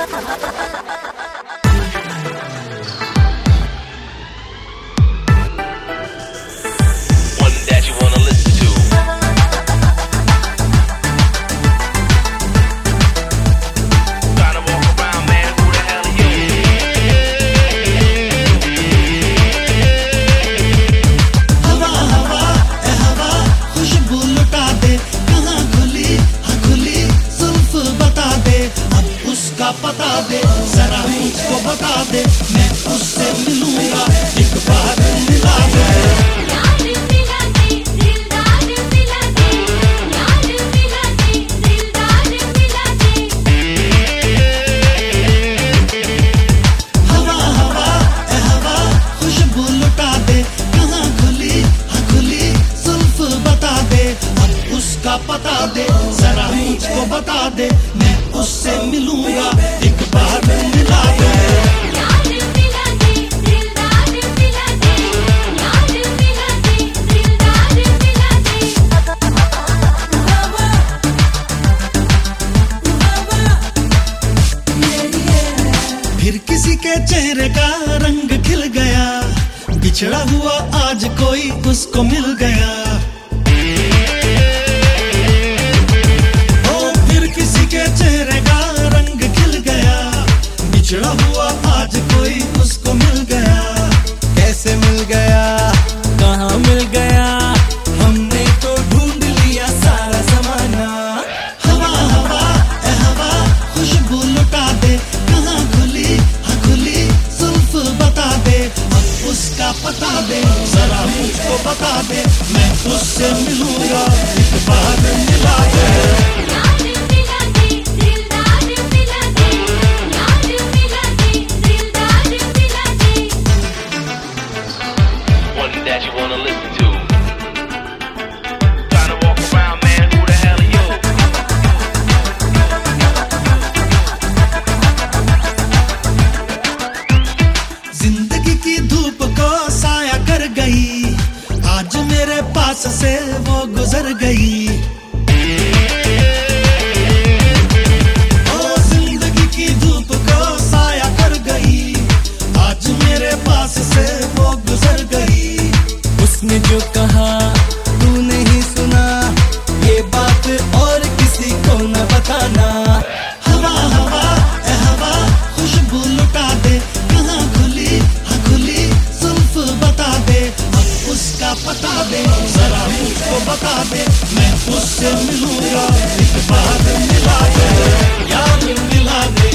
बता दे जरा मुझको बता दे, मैं उससे मिलूंगा एक बार मिला दे। यार मिला दे दिलदार मिला दे, यार मिला दे दिलदार मिला दे। हवा हवा ए हवा खुशबू लुटा दे, कहाँ खुली हाँ खुली जुल्फ बता दे, अब उसका पता दे जरा मुझको बता दे, मैं उससे मिलूंगा एक बार मिला दे। यार मिला दे दिलदार मिला दे, यार मिला दे दिलदार मिला दे। फिर किसी के चेहरे का रंग खिल गया, बिछड़ा हुआ आज कोई उसको मिल गया। चेहरे का रंग खिल गया, बिछड़ा हुआ आज कोई उसको मिल गया। कैसे मिल गया कहाँ मिल गया, हमने तो ढूंढ लिया सारा जमाना। हवा हवा ए हवा खुशबू लुटा दे, कहाँ खुली हाँ खुली जुल्फ बता दे, अब उसका पता दे जरा मुझको बता दे, मैं उससे मिलूंगा एक बार मिला दे। That you wanna listen to. Tryna walk around, man, who the hell are you? जिंदगी की धूप को साया कर गई, आज मेरे पास से वो गुजर गई। ओ जिंदगी की धूप को साया कर गई, आज मेरे पास से वो गुजर गई। उसने जो कहा तू नहीं सुना, ये बात और किसी को न बताना। हवा हवा ए हवा खुशबू लुटा दे, कहाँ खुली हाँ खुली जुल्फ बता दे, अब उसका पता दे जरा मुझको बता दे, मैं उससे मिलूंगा एक बार मिला दे। यार मिला दे